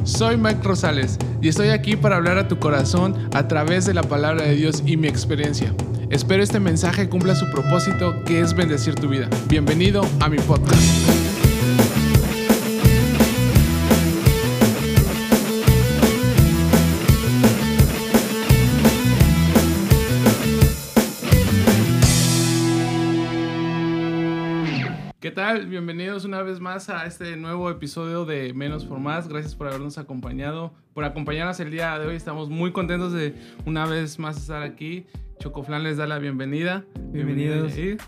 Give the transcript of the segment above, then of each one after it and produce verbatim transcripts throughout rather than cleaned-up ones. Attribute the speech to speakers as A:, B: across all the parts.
A: Soy Mike Rosales y estoy aquí para hablar a tu corazón a través de la palabra de Dios y mi experiencia. Espero este mensaje cumpla su propósito, que es bendecir tu vida. Bienvenido a mi podcast. ¿Qué tal? Bienvenidos una vez más a este nuevo episodio de Menos por Más. Gracias por habernos acompañado, por acompañarnos el día de hoy. Estamos muy contentos de una vez más estar aquí. Chocoflan les da la bienvenida.
B: Bienvenidos.
A: Bienvenido.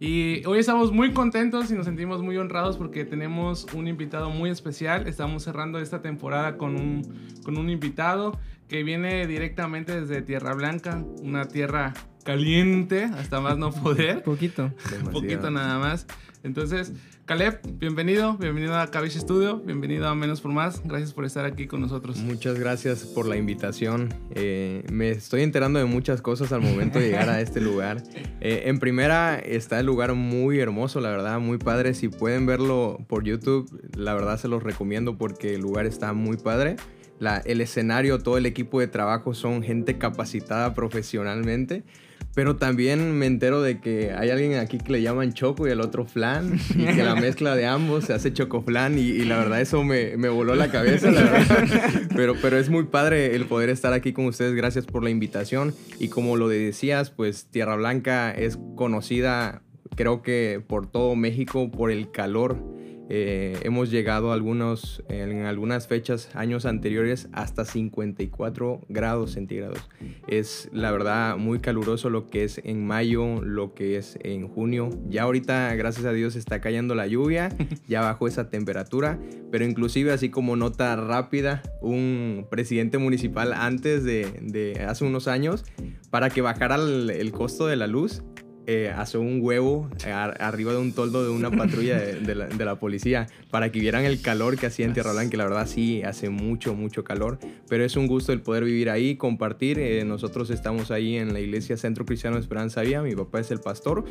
A: Y hoy estamos muy contentos y nos sentimos muy honrados porque tenemos un invitado muy especial. Estamos cerrando esta temporada con un, con un invitado que viene directamente desde Tierra Blanca, una tierra caliente hasta más no poder.
B: Poquito.
A: Un poquito nada más. Entonces, Caleb, bienvenido, bienvenido a Cavish Studio, bienvenido a Menos por Más, gracias por estar aquí con nosotros.
C: Muchas gracias por la invitación. Eh, me estoy enterando de muchas cosas al momento de llegar a este lugar. Eh, en primera, está el lugar muy hermoso, la verdad, muy padre. Si pueden verlo por YouTube, la verdad se los recomiendo porque el lugar está muy padre. La, el escenario, todo el equipo de trabajo son gente capacitada profesionalmente. Pero también me entero de que hay alguien aquí que le llaman Choco y el otro Flan, y que la mezcla de ambos se hace Chocoflan, y, y la verdad eso me, me voló la cabeza, la verdad. Pero, pero es muy padre el poder estar aquí con ustedes. Gracias por la invitación. Y como lo decías, pues Tierra Blanca es conocida, creo que por todo México, por el calor. Eh, hemos llegado a algunos, en algunas fechas, años anteriores, hasta cincuenta y cuatro grados centígrados. Es la verdad muy caluroso lo que es en mayo, lo que es en junio. Ya ahorita, gracias a Dios, está cayendo la lluvia, ya bajó esa temperatura, pero inclusive, así como nota rápida, un presidente municipal antes de, de hace unos años, para que bajara el, el costo de la luz, Eh, hace un huevo a, arriba de un toldo de una patrulla de, de, la, de la policía para que vieran el calor que hacía en Tierra Blanca. Que la verdad sí hace mucho, mucho calor, pero es un gusto el poder vivir ahí, compartir. Eh, nosotros estamos ahí en la iglesia Centro Cristiano de Esperanza Vía. Mi papá es el pastor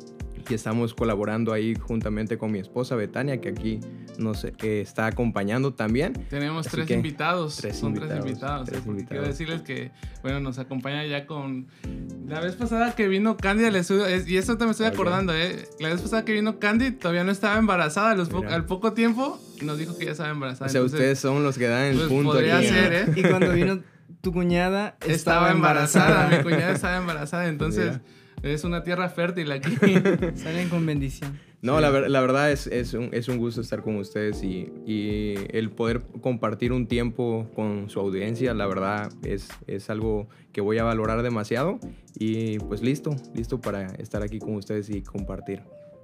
C: y estamos colaborando ahí juntamente con mi esposa Betania, que aquí nos eh, está acompañando también.
A: Tenemos
C: Así
A: tres invitados,
C: tres
A: son
C: invitados,
A: tres invitados.
C: tres
A: ¿eh? Porque
C: invitados.
A: quiero decirles que, bueno, nos acompaña ya con... La vez pasada que vino Candy al estudio, es- y esto te me estoy
C: Okay.
A: acordando, ¿eh? La vez pasada que vino Candy todavía no estaba embarazada, a los po-
C: Mira.
A: al poco tiempo nos dijo que ya estaba embarazada.
C: O sea,
A: Entonces,
C: ustedes son los que dan el
A: pues,
C: punto
A: podría
C: aquí.
A: ser, ¿eh?
B: Y cuando vino tu cuñada,
A: Estaba
B: estaba
A: embarazada,
B: embarazada.
A: mi cuñada estaba embarazada, entonces es una tierra fértil aquí.
B: Salen con bendición.
C: No,
A: Sí.
C: la, ver- la verdad es, es, un, es un gusto estar con ustedes y, y el poder compartir un tiempo con su audiencia, la verdad es, es algo que voy a valorar demasiado. Y pues listo, listo para estar aquí con ustedes y compartir.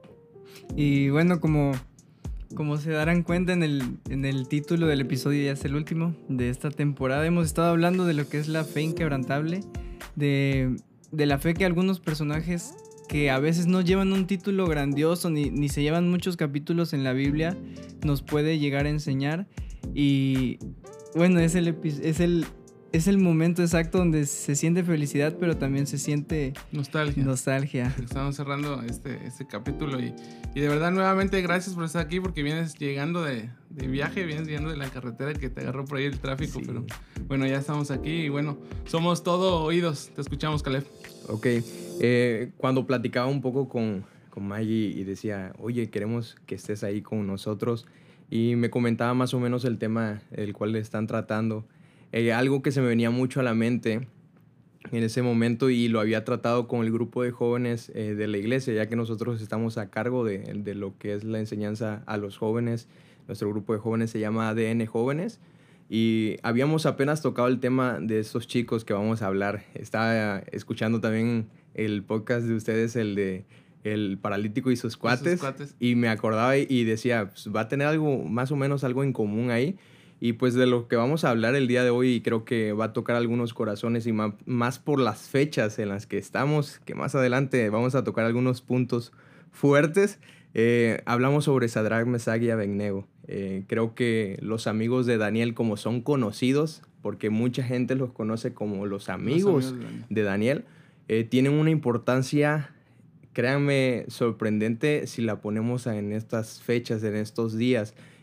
B: Y bueno, como, como se darán cuenta en el, en el título del episodio, ya es el último de esta temporada, hemos estado hablando de lo que es la fe inquebrantable, de, de la fe que algunos personajes que a veces no llevan un título grandioso ni, ni se llevan muchos capítulos en la Biblia nos puede llegar a enseñar. Y bueno, es el, epi- es el, es el momento exacto donde se siente felicidad, pero también se siente
A: Nostalgia.
B: nostalgia.
A: Estamos cerrando este, este capítulo y, y de verdad nuevamente gracias por estar aquí porque vienes llegando de, de viaje, vienes llegando de la carretera que te agarró por ahí el tráfico,
C: Sí.
A: pero bueno, ya estamos aquí y bueno, somos todo oídos. Te escuchamos, Caleb.
C: Ok, eh, cuando platicaba un poco con, con Maggie y decía, oye, queremos que estés ahí con nosotros, y me comentaba más o menos el tema el cual le están tratando, eh, algo que se me venía mucho a la mente en ese momento, y lo había tratado con el grupo de jóvenes eh, de la iglesia, ya que nosotros estamos a cargo de, de lo que es la enseñanza a los jóvenes. Nuestro grupo de jóvenes se llama A D N Jóvenes. Y habíamos apenas tocado el tema de estos chicos que vamos a hablar. Estaba escuchando también el podcast de ustedes, el de El Paralítico y sus cuates.
A: sus cuates.
C: Y me acordaba y y decía, pues, va a tener algo, más o menos algo en común ahí. Y pues de lo que vamos a hablar el día de hoy, creo que va a tocar algunos corazones, y ma- más por las fechas en las que estamos, que más adelante vamos a tocar algunos puntos fuertes. Eh, hablamos sobre Sadrach, Mesach y Abednego. Eh, creo que los amigos de Daniel, como son conocidos, porque mucha gente los conoce como los amigos,
A: Los amigos de Daniel.
C: de Daniel, eh, tienen una importancia, créanme, sorprendente si la ponemos en estas fechas, en estos días.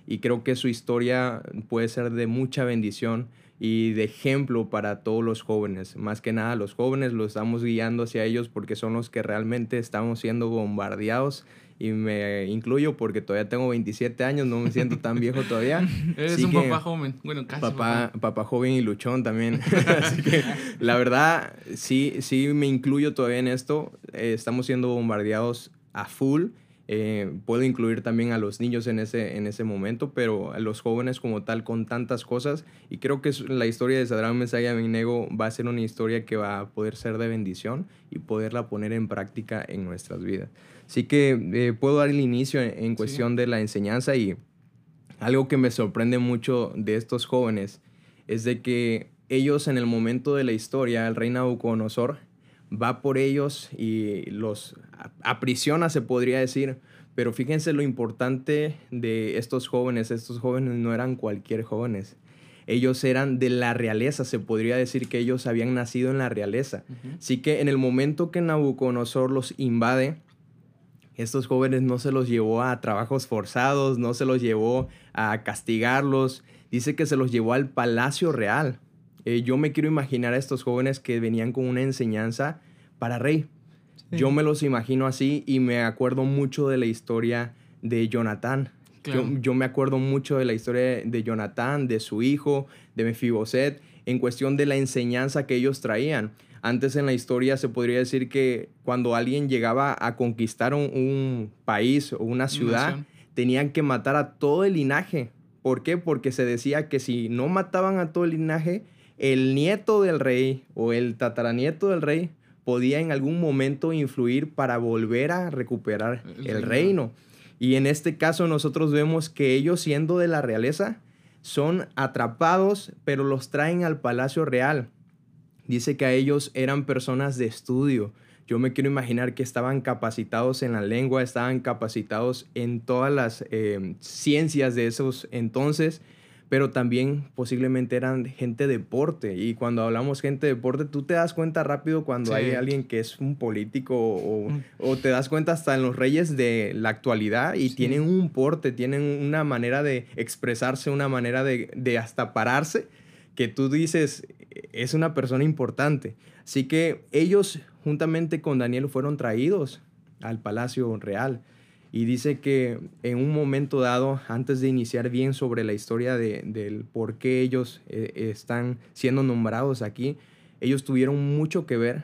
C: y creo que su historia puede ser de mucha bendición y de ejemplo para todos los jóvenes. Más que nada los jóvenes los estamos guiando hacia ellos porque son los que realmente estamos siendo bombardeados, y me incluyo porque todavía tengo veintisiete años, no me siento tan viejo todavía.
A: Eres
C: Así
A: un
C: que,
A: papá joven, bueno, casi
C: papá,
A: papá.
C: papá joven y luchón también. Así que la verdad, sí, sí me incluyo todavía en esto. Eh, estamos siendo bombardeados a full. Eh, puedo incluir también a los niños en ese, en ese momento, pero a los jóvenes como tal con tantas cosas. Y creo que la historia de Sadrach, Mesach y Abednego va a ser una historia que va a poder ser de bendición y poderla poner en práctica en nuestras vidas. Así que eh, puedo dar el inicio en, en cuestión sí. de la enseñanza, y algo que me sorprende mucho de estos jóvenes es de que ellos en el momento de la historia, el rey Nabucodonosor va por ellos y los aprisiona, se podría decir. Pero fíjense lo importante de estos jóvenes. Estos jóvenes no eran cualquier jóvenes. Ellos eran de la realeza. Se podría decir que ellos habían nacido en la realeza. Uh-huh. Así que en el momento que Nabucodonosor los invade, estos jóvenes no se los llevó a trabajos forzados, no se los llevó a castigarlos. Dice que se los llevó al palacio real. Eh, yo me quiero imaginar a estos jóvenes que venían con una enseñanza para rey. Sí. Yo me los imagino así, y me acuerdo mucho de la historia de Jonatán. Claro. Yo, yo me acuerdo mucho de la historia de Jonatán, de su hijo, de Mefiboset, en cuestión de la enseñanza que ellos traían. Antes en la historia se podría decir que cuando alguien llegaba a conquistar un, un país o una ciudad, Nación. tenían que matar a todo el linaje. ¿Por qué? Porque se decía que si no mataban a todo el linaje, el nieto del rey o el tataranieto del rey podía en algún momento influir para volver a recuperar el, el reino. reino. Y en este caso nosotros vemos que ellos, siendo de la realeza, son atrapados, pero los traen al palacio real. Dice que a ellos eran personas de estudio. Yo me quiero imaginar que estaban capacitados en la lengua, estaban capacitados en todas las eh, ciencias de esos entonces, pero también posiblemente eran gente de deporte. Y cuando hablamos gente de deporte, tú te das cuenta rápido cuando sí. hay alguien que es un político, o, mm. o te das cuenta hasta en los reyes de la actualidad, y sí. tienen un porte, tienen una manera de expresarse, una manera de, de hasta pararse, que tú dices, es una persona importante. Así que ellos, juntamente con Daniel, fueron traídos al palacio real. Y dice que en un momento dado, antes de iniciar bien sobre la historia de, del por qué ellos eh, están siendo nombrados aquí, ellos tuvieron mucho que ver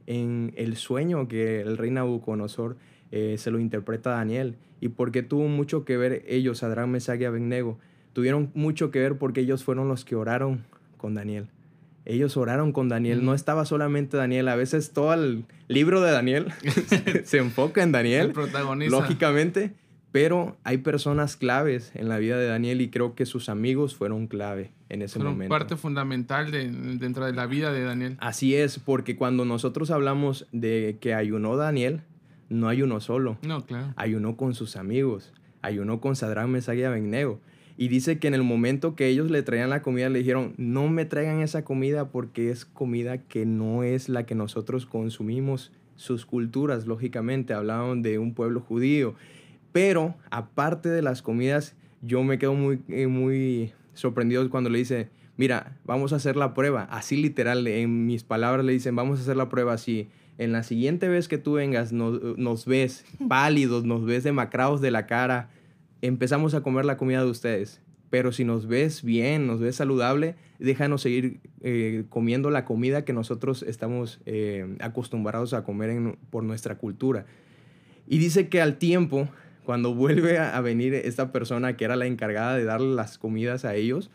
C: en el sueño que el rey Nabucodonosor eh, se lo interpreta a Daniel. Y por qué tuvo mucho que ver ellos, Sadrach, Mesach y Abednego. Tuvieron mucho que ver porque ellos fueron los que oraron con Daniel. Ellos oraron con Daniel. Mm. No estaba solamente Daniel. A veces todo el libro de Daniel se enfoca en Daniel.
A: El protagonista.
C: Lógicamente. Pero hay personas claves en la vida de Daniel, y creo que sus amigos fueron clave en ese fueron momento.
A: Fueron parte fundamental de, dentro de la vida de Daniel.
C: Así es, porque cuando nosotros hablamos de que ayunó Daniel, no ayunó solo.
A: No, claro.
C: Ayunó con sus amigos. Ayunó con Sadrach, Mesach y Abednego. Y dice que en el momento que ellos le traían la comida, le dijeron, no me traigan esa comida porque es comida que no es la que nosotros consumimos. Sus culturas, lógicamente, hablaban de un pueblo judío. Pero, aparte de las comidas, yo me quedo muy, eh, muy sorprendido cuando le dice, mira, vamos a hacer la prueba. Así literal, en mis palabras le dicen, vamos a hacer la prueba así. En la siguiente vez que tú vengas, nos, nos ves pálidos, nos ves demacrados de la cara, empezamos a comer la comida de ustedes. Pero si nos ves bien, nos ves saludable, déjanos seguir eh, comiendo la comida que nosotros estamos eh, acostumbrados a comer en, por nuestra cultura. Y dice que al tiempo, cuando vuelve a, a venir esta persona que era la encargada de darle las comidas a ellos,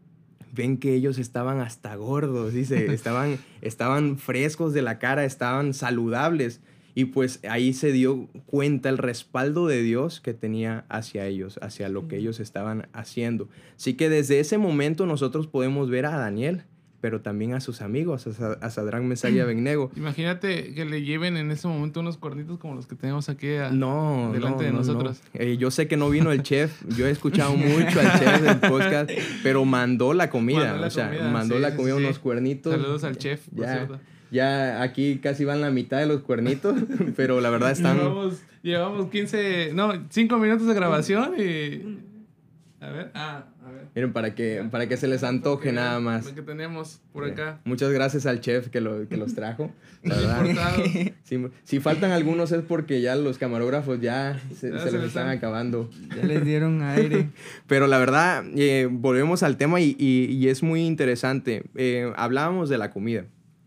C: ven que ellos estaban hasta gordos, dice, estaban, estaban frescos de la cara, estaban saludables. Y pues ahí se dio cuenta el respaldo de Dios que tenía hacia ellos, hacia lo que ellos estaban haciendo. Así que desde ese momento nosotros podemos ver a Daniel, pero también a sus amigos, a, a Sadrach, Mesach y Abednego.
A: Imagínate que le lleven en ese momento unos cuernitos como los que tenemos aquí a,
C: no,
A: delante
C: no,
A: de
C: no,
A: nosotros.
C: No. Eh, yo sé que no vino el chef, yo he escuchado mucho al chef del podcast, pero mandó la comida,
A: mandó la
C: o sea,
A: comida,
C: mandó
A: sí,
C: la comida,
A: sí,
C: unos
A: sí.
C: cuernitos.
A: Saludos al chef, por
C: ya,
A: cierto.
C: Ya aquí casi van la mitad de los cuernitos, pero la verdad están...
A: Llevamos, llevamos quince, no, cinco minutos de grabación y... A ver, ah, a ver.
C: Miren, para que, para que se les antoje nada más.
A: Lo que tenemos por acá.
C: Muchas gracias al chef que, lo, que los trajo. La verdad.
A: Importados.
C: Si, si faltan algunos es porque ya los camarógrafos ya se,
A: Ya
C: se
A: se
C: los
A: les
C: están
A: están-
C: acabando.
B: Ya les dieron aire.
C: Pero la verdad, eh, volvemos al tema y, y- y es muy interesante. Eh, hablábamos de la comida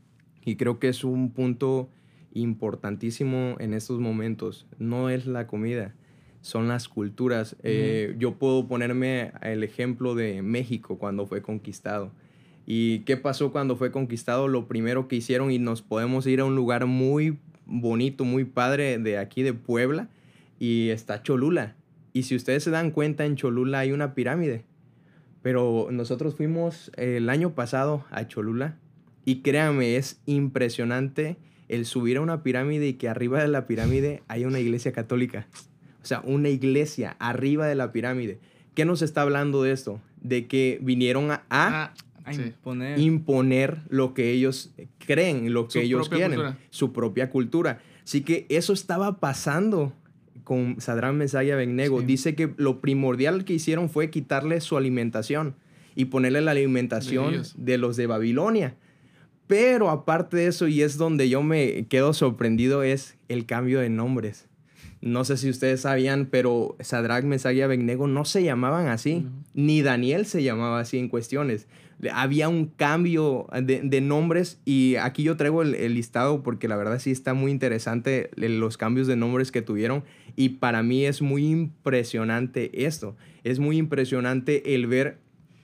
C: y creo que es un punto importantísimo en estos momentos. No es la comida, son las culturas. Eh, yo puedo ponerme el ejemplo de México cuando fue conquistado. ¿Y qué pasó cuando fue conquistado? Lo primero que hicieron, y nos podemos ir a un lugar muy bonito, muy padre de aquí de Puebla, y está Cholula. Y si ustedes se dan cuenta, en Cholula hay una pirámide. Pero nosotros fuimos el año pasado a Cholula y créanme, es impresionante el subir a una pirámide y que arriba de la pirámide hay una iglesia católica. O sea, una iglesia arriba de la pirámide. ¿Qué nos está hablando de esto? De que vinieron a, a
A: Ah,
B: A
A: sí.
B: imponer.
C: imponer lo que ellos creen, lo que
A: Su
C: ellos
A: propia
C: quieren,
A: cultura.
C: su propia cultura. Así que eso estaba pasando con Sadrach, Mesach y Abednego.
B: Sí.
C: Dice que lo primordial que hicieron fue quitarle su alimentación y ponerle la alimentación
A: De
C: de,
A: ellos.
C: los de Babilonia. Pero aparte de eso, y es donde yo me quedo sorprendido, es el cambio de nombres. No sé si ustedes sabían, pero Sadrach, Mesach y Abednego no se llamaban así.
B: No.
C: Ni Daniel se llamaba así en cuestiones. Había un cambio de, de nombres y aquí yo traigo el, el listado porque la verdad sí está muy interesante los cambios de nombres que tuvieron y para mí es muy impresionante esto. Es muy impresionante el ver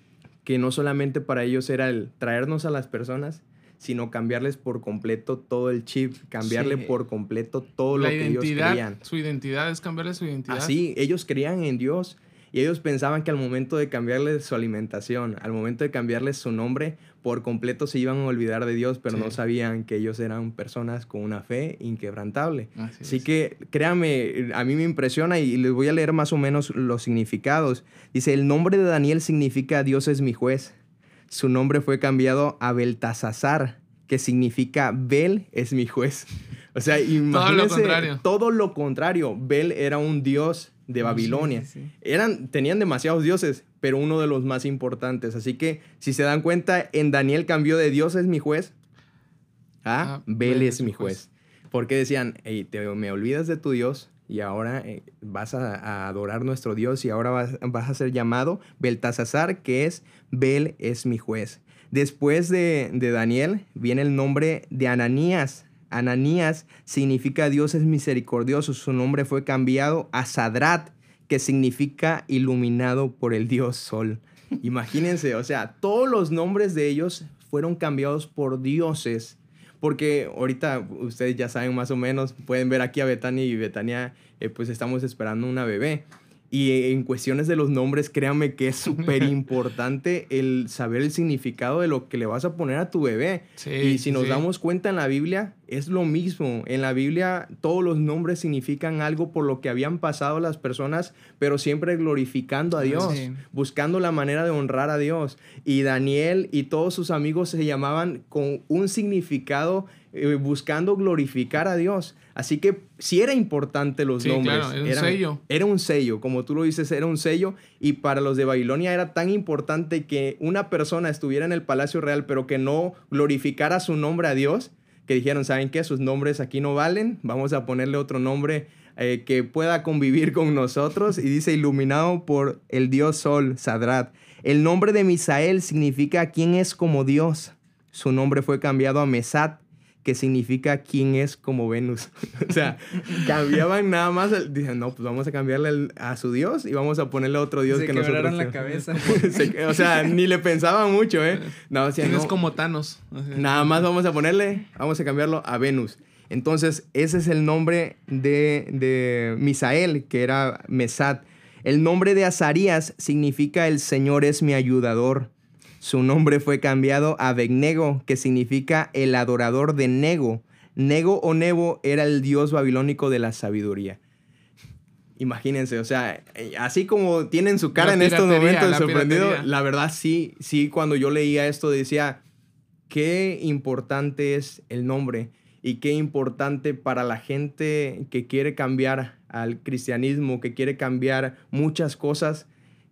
C: que no solamente para ellos era el traernos a las personas, sino cambiarles por completo todo el chip, cambiarle
B: Sí.
C: por completo todo
A: La
C: lo que ellos
A: identidad,
C: creían.
A: su identidad es cambiarle su identidad.
C: Así, ellos creían en Dios y ellos pensaban que al momento de cambiarles su alimentación, al momento de cambiarles su nombre, por completo se iban a olvidar de Dios, pero
A: Sí.
C: no sabían que ellos eran personas con una fe inquebrantable.
A: Así
C: Así
A: es.
C: que créanme, a mí me impresiona y les voy a leer más o menos los significados. Dice, el nombre de Daniel significa Dios es mi juez. Su nombre fue cambiado a Beltasazar, que significa Bel es mi juez. O sea, imagínense
A: contrario.
C: todo lo contrario. Bel era un dios de Babilonia.
B: Sí, sí, sí.
C: Eran, tenían demasiados dioses, pero uno de los más importantes. Así que, si se dan cuenta, en Daniel cambió de Dios es mi juez a
A: Ah,
C: Bel es mi juez. Porque decían, hey, te, me olvidas de tu Dios y ahora eh, vas a, a adorar nuestro Dios y ahora vas, vas a ser llamado Beltasazar, que es Bel es mi juez. Después de, de Daniel viene el nombre de Ananías. Ananías significa Dios es misericordioso. Su nombre fue cambiado a Sadrach, que significa iluminado por el Dios Sol. Imagínense, o sea, todos los nombres de ellos fueron cambiados por dioses. Porque ahorita ustedes ya saben más o menos, pueden ver aquí a Betania y Betania, eh, pues estamos esperando una bebé. Y en cuestiones de los nombres, créanme que es súper importante el saber el significado de lo que le vas a poner a tu bebé.
A: Sí,
C: y si nos
A: sí.
C: damos cuenta en la Biblia, es lo mismo. En la Biblia todos los nombres significan algo por lo que habían pasado las personas, pero siempre glorificando a Dios,
B: Sí.
C: buscando la manera de honrar a Dios. Y Daniel y todos sus amigos se llamaban con un significado eh, buscando glorificar a Dios. Así que sí era importante los
A: Sí,
C: nombres.
A: claro, era un
C: Eran-
A: sello.
C: Era un sello, como tú lo dices, era un sello. Y para los de Babilonia era tan importante que una persona estuviera en el palacio real, pero que no glorificara su nombre a Dios, que dijeron, ¿saben qué? Sus nombres aquí no valen, vamos a ponerle otro nombre eh, que pueda convivir con nosotros. Y dice, iluminado por el Dios Sol, Sadrach. El nombre de Misael significa quién es como Dios. Su nombre fue cambiado a Mesach, que significa quién es como Venus. O sea, cambiaban nada más. el- Dicen, no, pues vamos a cambiarle el- a su Dios y vamos a ponerle a otro Dios
B: Se
C: que nosotros
B: quebraron la
C: tenemos".
B: cabeza.
C: Se- o sea, ni le pensaban mucho, ¿eh? No, decían,
A: Tienes
C: no,
A: como Thanos. O sea,
C: nada más vamos a ponerle, vamos a cambiarlo a Venus. Entonces, ese es el nombre de, de Misael, que era Mesach. El nombre de Azarías significa el Señor es mi ayudador. Su nombre fue cambiado a Abednego, que significa el adorador de Nego. Nego o Nebo era el dios babilónico de la sabiduría. Imagínense, o sea, eh, así como tienen su cara
A: La
C: en estos
A: piratería,
C: momentos de
A: la
C: sorprendido,
A: piratería.
C: la verdad sí, sí, cuando yo leía esto decía, qué importante es el nombre y qué importante para la gente que quiere cambiar al cristianismo, que quiere cambiar muchas cosas.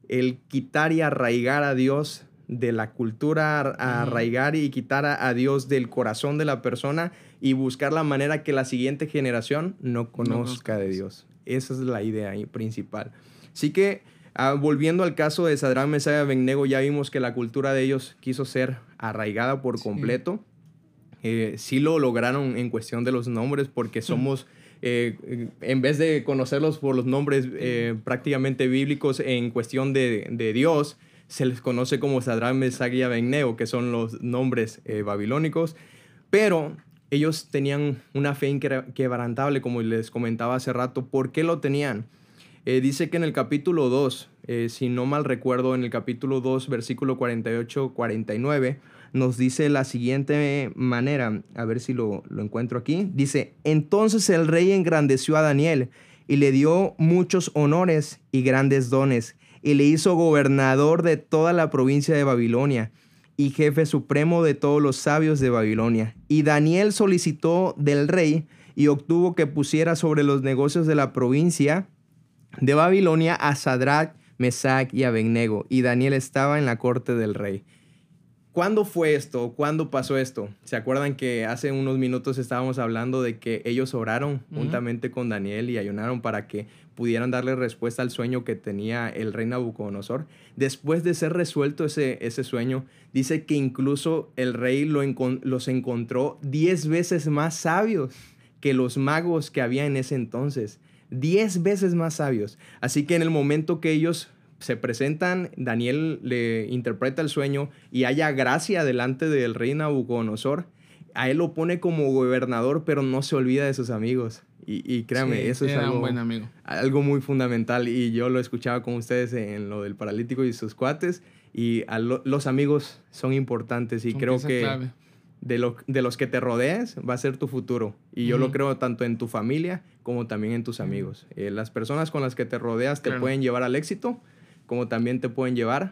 C: el quitar y arraigar a Dios de la cultura, a arraigar y quitar a, a Dios del corazón de la persona y buscar la manera que la siguiente generación no conozca no, de Dios. Esa es la idea ahí principal. Así que, uh, volviendo al caso de Sadrach, Mesach y Abednego, ya vimos que la cultura de ellos quiso ser arraigada por completo. Sí, eh, sí lo lograron en cuestión de los nombres, porque somos... Eh, en vez de conocerlos por los nombres eh, prácticamente bíblicos en cuestión de, de Dios, se les conoce como Sadrach, Mesach y Abednego, que son los nombres eh, babilónicos. Pero ellos tenían una fe inquebrantable, como les comentaba hace rato. ¿Por qué lo tenían? Eh, dice que en el capítulo dos, eh, si no mal recuerdo, en el capítulo dos, versículo cuarenta y ocho cuarenta y nueve, nos dice la siguiente manera, a ver si lo, lo encuentro aquí. Dice, entonces el rey engrandeció a Daniel y le dio muchos honores y grandes dones, y le hizo gobernador de toda la provincia de Babilonia y jefe supremo de todos los sabios de Babilonia. Y Daniel solicitó del rey y obtuvo que pusiera sobre los negocios de la provincia de Babilonia a Sadrach, Mesach y Abednego. Y Daniel estaba en la corte del rey. ¿Cuándo fue esto? ¿Cuándo pasó esto? ¿Se acuerdan que hace unos minutos estábamos hablando de que ellos oraron uh-huh. juntamente con Daniel y ayunaron para que pudieran darle respuesta al sueño que tenía el rey Nabucodonosor? Después de ser resuelto ese, ese sueño, dice que incluso el rey lo encon- los encontró diez veces más sabios que los magos que había en ese entonces. Diez veces más sabios. Así que en el momento que ellos se presentan, Daniel le interpreta el sueño y haya gracia delante del rey Nabucodonosor, a él lo pone como gobernador, pero no se olvida de sus amigos. Y, y créame, sí, eso es algo,
A: un buen amigo.
C: algo muy fundamental. Y yo lo escuchaba con ustedes en lo del paralítico y sus cuates. Y a lo, los amigos son importantes. Y son creo que clave. De, lo, de los que te rodees va a ser tu futuro. Y uh-huh. yo lo creo tanto en tu familia como también en tus amigos. Uh-huh. Eh, las personas con las que te rodeas te claro. pueden llevar al éxito, como también te pueden llevar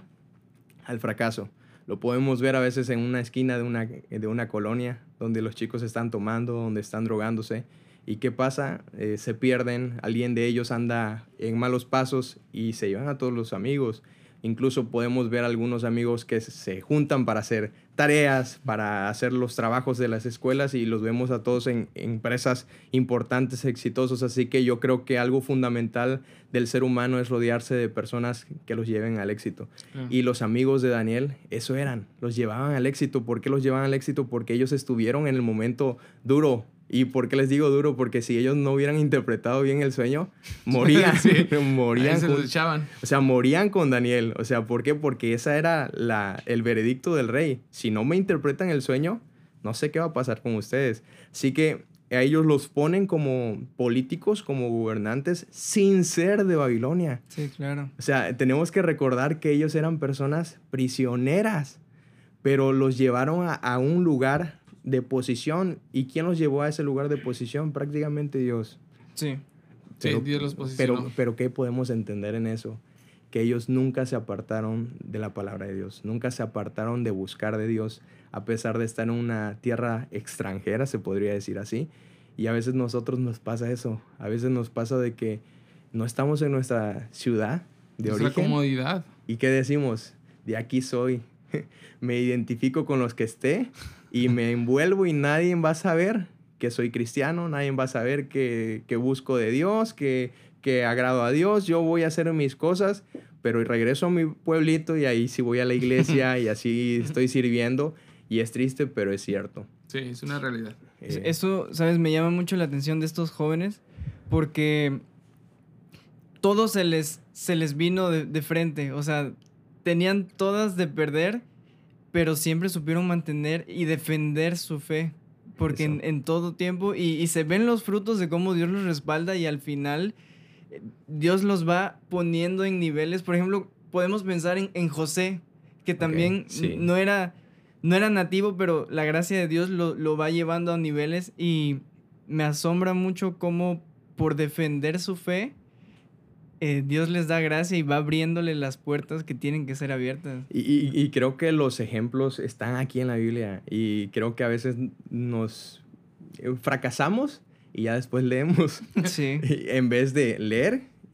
C: al fracaso. Lo podemos ver a veces en una esquina de una, de una colonia donde los chicos están tomando, donde están drogándose. ¿Y qué pasa? Eh, se pierden, alguien de ellos anda en malos pasos y se llevan a todos los amigos. Incluso podemos ver algunos amigos que se juntan para hacer tareas, para hacer los trabajos de las escuelas, y los vemos a todos en, en empresas importantes, exitosos. Así que yo creo que algo fundamental del ser humano es rodearse de personas que los lleven al éxito. Uh-huh. Y los amigos de Daniel, eso eran, los llevaban al éxito. ¿Por qué los llevaban al éxito? Porque ellos estuvieron en el momento duro. ¿Y por qué les digo duro? Porque si ellos no hubieran interpretado bien el sueño, morían. sí. morían
A: se
C: con,
A: los echaban.
C: O sea, morían con Daniel. O sea, ¿por qué? Porque esa era la, el veredicto del rey. Si no me interpretan el sueño, no sé qué va a pasar con ustedes. Así que a ellos los ponen como políticos, como gobernantes, sin ser de Babilonia.
B: Sí, claro.
C: O sea, tenemos que recordar que ellos eran personas prisioneras, pero los llevaron a, a un lugar de posición. ¿Y quién los llevó a ese lugar de posición? Prácticamente Dios.
B: Sí.
C: Pero,
A: sí, Dios los posicionó.
C: Pero, pero ¿qué podemos entender en eso? Que ellos nunca se apartaron de la palabra de Dios. Nunca se apartaron de buscar de Dios, a pesar de estar en una tierra extranjera, se podría decir así. Y a veces nosotros nos pasa eso. A veces nos pasa de que no estamos en nuestra ciudad de
A: Nuestra
C: origen.
A: comodidad.
C: ¿Y qué decimos? De aquí soy. Me identifico con los que esté y me envuelvo y nadie va a saber que soy cristiano, nadie va a saber que, que busco de Dios, que, que agrado a Dios. Yo voy a hacer mis cosas, pero regreso a mi pueblito y ahí sí voy a la iglesia y así estoy sirviendo. Y es triste, pero es cierto.
A: Sí, es una realidad.
B: Eh, Eso, ¿sabes? Me llama mucho la atención de estos jóvenes porque todo se les, se les vino de, de frente. O sea, tenían todas de perder, pero siempre supieron mantener y defender su fe. Porque en, en todo tiempo, y, y se ven los frutos de cómo Dios los respalda y al final Dios los va poniendo en niveles. Por ejemplo, podemos pensar en, en José, que también okay, sí. no, era, no era nativo, pero la gracia de Dios lo, lo va llevando a niveles, y me asombra mucho cómo por defender su fe, Eh, Dios les da gracia y va abriéndole las puertas que tienen que ser abiertas.
C: Y, y, y creo que los ejemplos están aquí en la Biblia, y creo que a veces nos fracasamos y ya después leemos.
B: Sí.
C: En vez de leer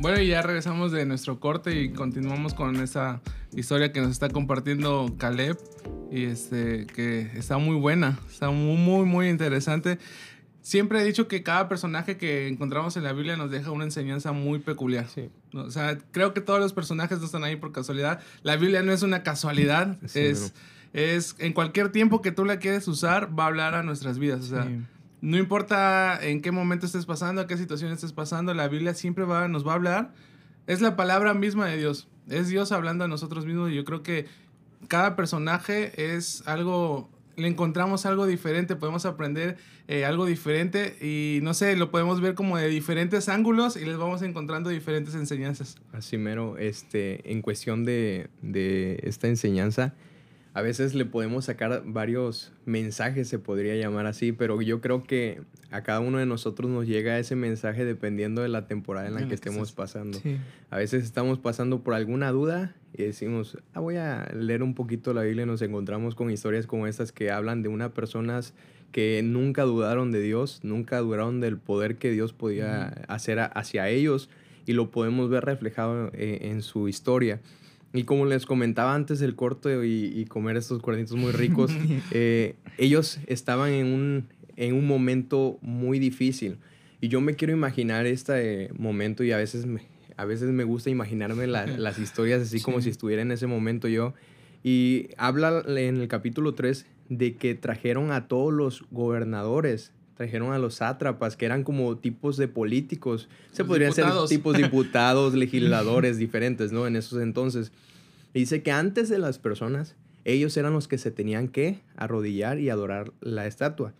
A: Bueno, y ya regresamos de nuestro corte y continuamos con esa historia que nos está compartiendo Caleb. Y este, que está muy buena, está muy, muy, muy interesante. Siempre he dicho que cada personaje que encontramos en la Biblia nos deja una enseñanza muy peculiar.
C: Sí.
A: O sea, creo que todos los personajes no están ahí por casualidad. La Biblia no es una casualidad. Sí, es, es en cualquier tiempo que tú la quieres usar, va a hablar a nuestras vidas. O sea, sí. No importa en qué momento estés pasando, qué situación estés pasando, la Biblia siempre va, nos va a hablar. Es la palabra misma de Dios. Es Dios hablando a nosotros mismos. Y yo creo que cada personaje es algo... Le encontramos algo diferente, podemos aprender eh, algo diferente y no sé, lo podemos ver como de diferentes ángulos y les vamos encontrando diferentes enseñanzas.
C: Así mero, este, en cuestión de, de esta enseñanza, a veces le podemos sacar varios mensajes, se podría llamar así, pero yo creo que a cada uno de nosotros nos llega ese mensaje dependiendo de la temporada en la en que estemos que pasando. Sí. A veces estamos pasando por alguna duda y decimos, ah, voy a leer un poquito la Biblia y nos encontramos con historias como estas que hablan de unas personas que nunca dudaron de Dios, nunca dudaron del poder que Dios podía uh-huh. hacer a, hacia ellos y lo podemos ver reflejado en, en su historia. Y como les comentaba antes del corte y, y comer estos cuernitos muy ricos, eh, ellos estaban en un, en un momento muy difícil. Y yo me quiero imaginar este eh, momento y a veces me, a veces me gusta imaginarme la, las historias así sí. como si estuviera en ese momento yo. Y habla en el capítulo tres de que trajeron a todos los gobernadores, trajeron a los sátrapas, que eran como tipos de políticos. Se podrían ser tipos de diputados, legisladores diferentes, ¿no? En esos entonces. Y dice que antes de las personas, ellos eran los que se tenían que arrodillar y adorar la estatua.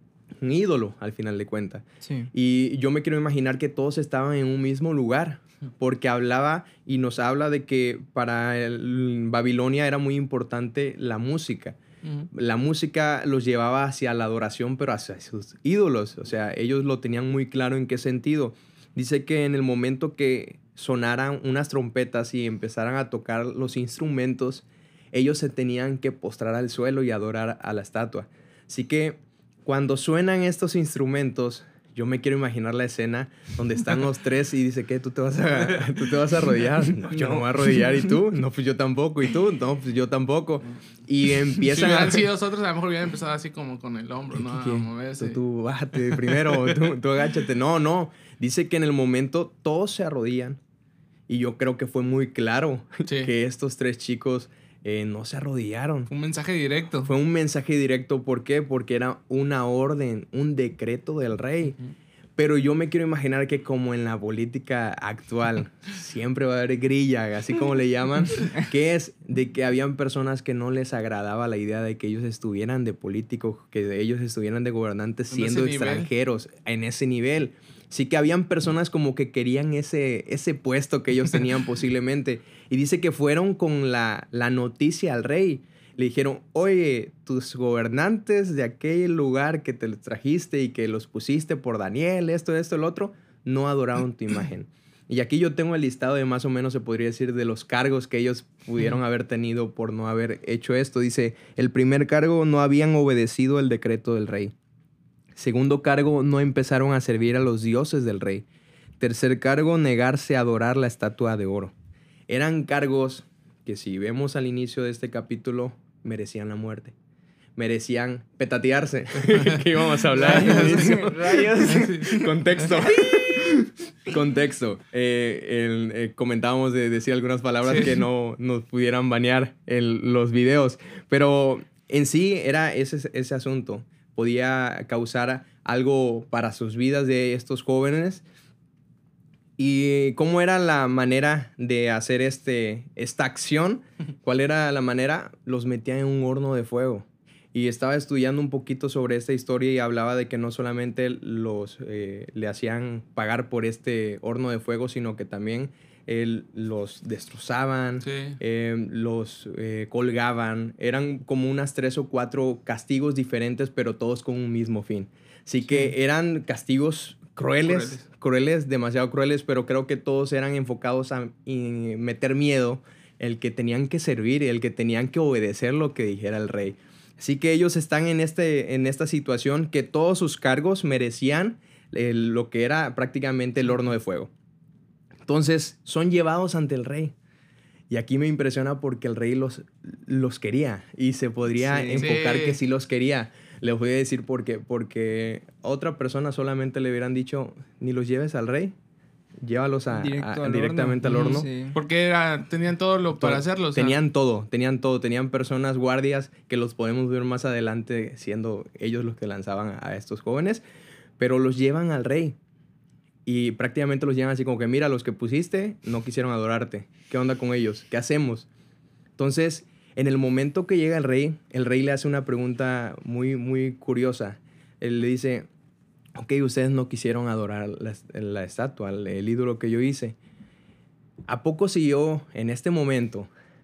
C: Un ídolo, al final de cuentas. Sí. Y yo me quiero imaginar que todos estaban en un mismo lugar, porque hablaba y nos habla de que para el, Babilonia era muy importante la música. Uh-huh. La música los llevaba hacia la adoración, pero hacia sus ídolos. O sea, ellos lo tenían muy claro en qué sentido. Dice que en el momento que sonaran unas trompetas y empezaran a tocar los instrumentos, ellos se tenían que postrar al suelo y adorar a la estatua. Así que cuando suenan estos instrumentos, yo me quiero imaginar la escena donde están los tres y dice, ¿qué? ¿Tú te vas a, ¿tú te vas a arrodillar? No, yo no me voy a arrodillar. ¿Y tú? No, pues yo tampoco. ¿Y tú? No, pues yo tampoco. Y empiezan
A: si hubieran a... sido nosotros, a lo mejor hubieran empezado así como con el hombro, ¿no? A moverse.
C: Tú, tú bájate primero, tú, tú agáchate. No, no. Dice que en el momento todos se arrodillan. Y yo creo que fue muy claro sí. que estos tres chicos... Eh, no se arrodillaron.
A: Fue un mensaje directo.
C: Fue un mensaje directo. ¿Por qué? Porque era una orden, un decreto del rey. Uh-huh. Pero yo me quiero imaginar que como en la política actual siempre va a haber grilla, así como le llaman, que es de que habían personas que no les agradaba la idea de que ellos estuvieran de políticos, que ellos estuvieran de gobernantes siendo extranjeros en ese nivel. Sí que habían personas como que querían ese, ese puesto que ellos tenían posiblemente. Y dice que fueron con la, la noticia al rey. Le dijeron, oye, tus gobernantes de aquel lugar que te los trajiste y que los pusiste por Daniel, esto, esto, el otro, no adoraron tu imagen. Y aquí yo tengo el listado de más o menos, se podría decir, de los cargos que ellos pudieron haber tenido por no haber hecho esto. Dice, el primer cargo, no habían obedecido el decreto del rey. Segundo cargo, no empezaron a servir a los dioses del rey. Tercer cargo, negarse a adorar la estatua de oro. Eran cargos que si vemos al inicio de este capítulo, merecían la muerte. Merecían petatearse. ¿Qué íbamos a hablar? Rayos. Rayos. Contexto. Contexto. Eh, el, eh, comentábamos de decir algunas palabras sí. que no nos pudieran banear en los videos. Pero en sí era ese, ese asunto. Podía causar algo para sus vidas de estos jóvenes. ¿Y cómo era la manera de hacer este, esta acción? ¿Cuál era la manera? Los metían en un horno de fuego. Y estaba estudiando un poquito sobre esta historia y hablaba de que no solamente los, eh, le hacían pagar por este horno de fuego, sino que también eh, los destrozaban, sí. eh, los eh, colgaban. Eran como unas tres o cuatro castigos diferentes, pero todos con un mismo fin. Así sí. que eran castigos crueles, crueles, crueles, demasiado crueles, pero creo que todos eran enfocados a meter miedo, el que tenían que servir, el que tenían que obedecer lo que dijera el rey. Así que ellos están en, este, en esta situación que todos sus cargos merecían el, lo que era prácticamente el horno de fuego. Entonces son llevados ante el rey. Y aquí me impresiona porque el rey los, los quería. Y se podría
A: Sí,
C: enfocar
A: sí.
C: que sí los quería. Les voy a decir por qué. Porque a otra persona solamente le hubieran dicho, ni los lleves al rey. Llévalos a,
B: Directo
C: a-
B: al
C: directamente
B: horno.
C: al horno.
B: Sí.
A: Porque era, tenían todo lo para
C: Todo.
A: hacerlo. O sea,
C: Tenían todo, tenían todo. Tenían personas, guardias, que los podemos ver más adelante siendo ellos los que lanzaban a estos jóvenes. Pero los llevan al rey. Y prácticamente los llevan así como que, mira, los que pusiste no quisieron adorarte. ¿Qué onda con ellos? ¿Qué hacemos? Entonces, en el momento que llega el rey, el rey le hace una pregunta muy, muy curiosa. Él le dice, ok, ustedes no quisieron adorar la, la estatua, el, el ídolo que yo hice. ¿A poco si yo en este momento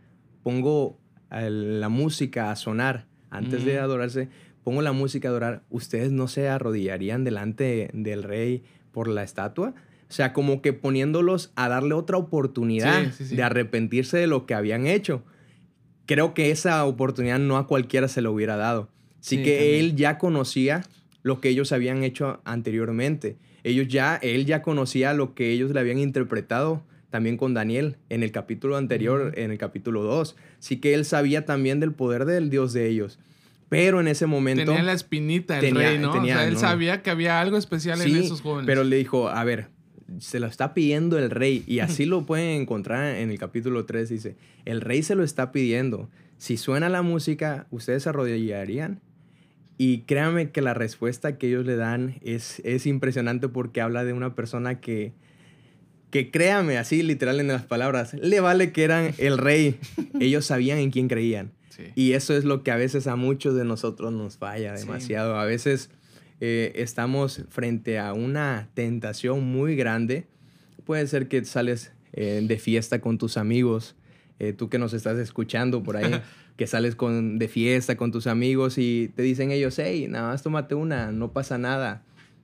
C: pongo el- la música a sonar antes de
A: Mm.
C: adorarse, pongo la música a adorar, ustedes no se arrodillarían delante del rey por la estatua? O sea, como que poniéndolos a darle otra oportunidad
A: Sí, sí, sí.
C: de arrepentirse de lo que habían hecho. Creo que esa oportunidad no a cualquiera se lo hubiera dado. Así
B: Sí,
C: que
B: también.
C: él ya conocía lo que ellos habían hecho anteriormente. Ellos ya, él ya conocía lo que ellos le habían interpretado también con Daniel en el capítulo anterior,
A: Ujú.
C: en el capítulo dos. Así que él sabía también del poder del Dios de ellos. Pero en ese momento...
A: tenía la espinita el
C: tenía-
A: rey, ¿no?
C: tenía,
A: o sea, él
C: ¿no?
A: sabía que había algo especial en
C: Sí,
A: esos jóvenes.
C: pero le dijo, a ver, se lo está pidiendo el rey. Y así lo pueden encontrar en el capítulo tres. Dice, el rey se lo está pidiendo. Si suena la música, ¿ustedes se arrodillarían? Y créanme que la respuesta que ellos le dan es, es impresionante porque habla de una persona que, que créame, así literal en las palabras, le vale que eran el rey. Ellos sabían en quién creían.
A: Sí.
C: Y eso es lo que a veces a muchos de nosotros nos falla
A: Sí.
C: demasiado. A veces eh, estamos frente a una tentación muy grande. Puede ser que sales eh, de fiesta con tus amigos, eh, tú que nos estás escuchando por ahí, que sales con, de fiesta con tus amigos y te dicen ellos, hey, nada más tómate una, no pasa nada.